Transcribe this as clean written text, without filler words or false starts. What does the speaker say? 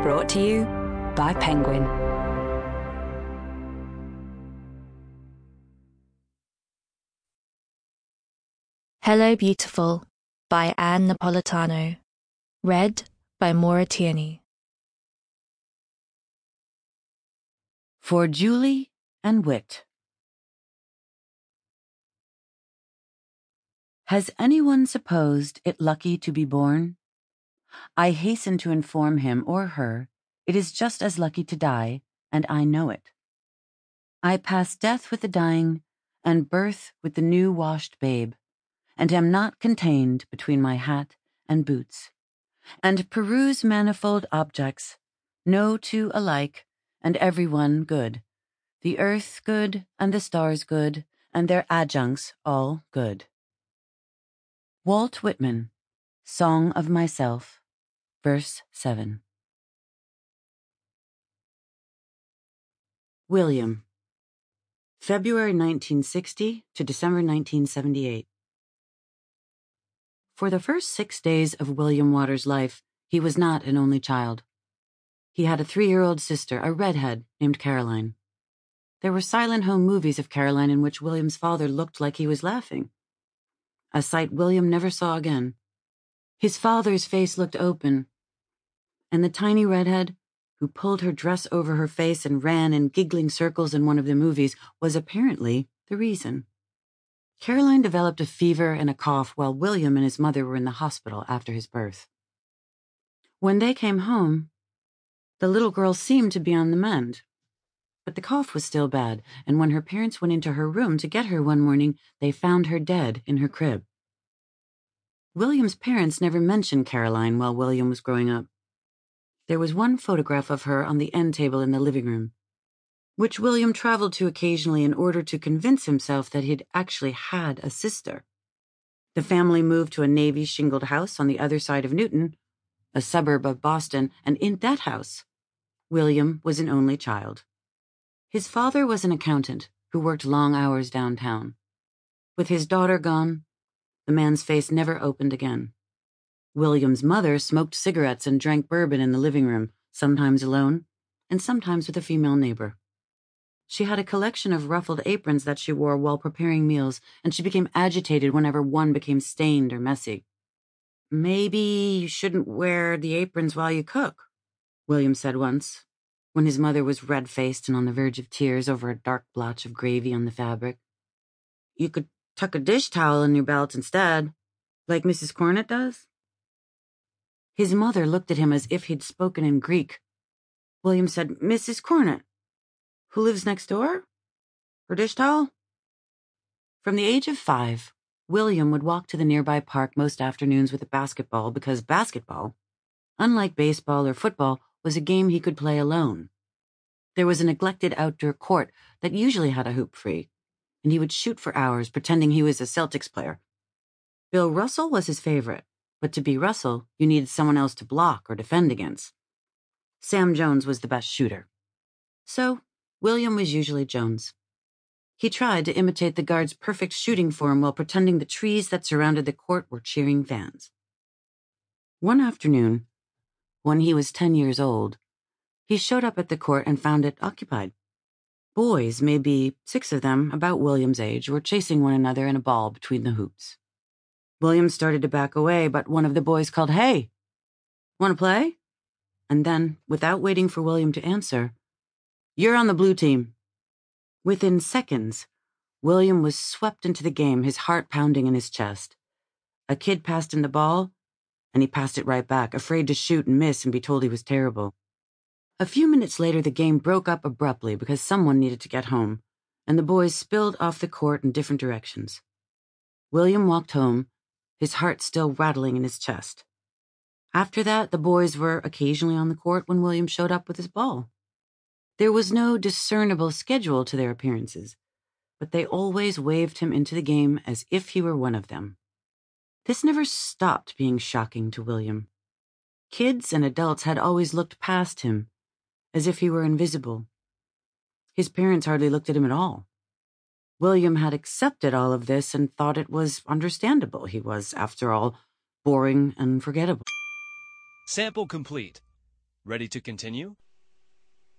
Brought to you by Penguin. Hello Beautiful by Anne Napolitano. Read by Maura Tierney. For Julie and Wit. Has anyone supposed it lucky to be born? I hasten to inform him or her it is just as lucky to die, and I know it. I pass death with the dying and birth with the new-washed babe, and am not contained between my hat and boots, and peruse manifold objects, no two alike, and every one good, the earth good, and the stars good, and their adjuncts all good. Walt Whitman, Song of Myself, verse 7. William, February 1960 to December 1978. For the first 6 days of William Waters' life, he was not an only child. He had a 3-year-old sister, a redhead, named Caroline. There were silent home movies of Caroline in which William's father looked like he was laughing, a sight William never saw again. His father's face looked open, and the tiny redhead, who pulled her dress over her face and ran in giggling circles in one of the movies, was apparently the reason. Caroline developed a fever and a cough while William and his mother were in the hospital after his birth. When they came home, the little girl seemed to be on the mend, but the cough was still bad, and when her parents went into her room to get her one morning, they found her dead in her crib. William's parents never mentioned Caroline while William was growing up. There was one photograph of her on the end table in the living room, which William traveled to occasionally in order to convince himself that he'd actually had a sister. The family moved to a Navy shingled house on the other side of Newton, a suburb of Boston, and in that house, William was an only child. His father was an accountant who worked long hours downtown. With his daughter gone, the man's face never opened again. William's mother smoked cigarettes and drank bourbon in the living room, sometimes alone, and sometimes with a female neighbor. She had a collection of ruffled aprons that she wore while preparing meals, and she became agitated whenever one became stained or messy. "Maybe you shouldn't wear the aprons while you cook," William said once, when his mother was red-faced and on the verge of tears over a dark blotch of gravy on the fabric. "You could tuck a dish towel in your belt instead, like Mrs. Cornett does." His mother looked at him as if he'd spoken in Greek. William said, "Mrs. Cornett? Who lives next door? Her dish towel?" From the age of 5, William would walk to the nearby park most afternoons with a basketball because basketball, unlike baseball or football, was a game he could play alone. There was a neglected outdoor court that usually had a hoop free, and he would shoot for hours pretending he was a Celtics player. Bill Russell was his favorite, but to be Russell, you needed someone else to block or defend against. Sam Jones was the best shooter. So, William was usually Jones. He tried to imitate the guard's perfect shooting form while pretending the trees that surrounded the court were cheering fans. One afternoon, when he was 10 years old, he showed up at the court and found it occupied. Boys, maybe 6 of them, about William's age, were chasing one another in a ball between the hoops. William started to back away, but one of the boys called, "Hey, want to play?" And then, without waiting for William to answer, "You're on the blue team." Within seconds, William was swept into the game, his heart pounding in his chest. A kid passed him the ball, and he passed it right back, afraid to shoot and miss and be told he was terrible. A few minutes later, the game broke up abruptly because someone needed to get home, and the boys spilled off the court in different directions. William walked home, his heart still rattling in his chest. After that, the boys were occasionally on the court when William showed up with his ball. There was no discernible schedule to their appearances, but they always waved him into the game as if he were one of them. This never stopped being shocking to William. Kids and adults had always looked past him, as if he were invisible. His parents hardly looked at him at all. William had accepted all of this and thought it was understandable. He was, after all, boring and forgettable. Sample complete. Ready to continue?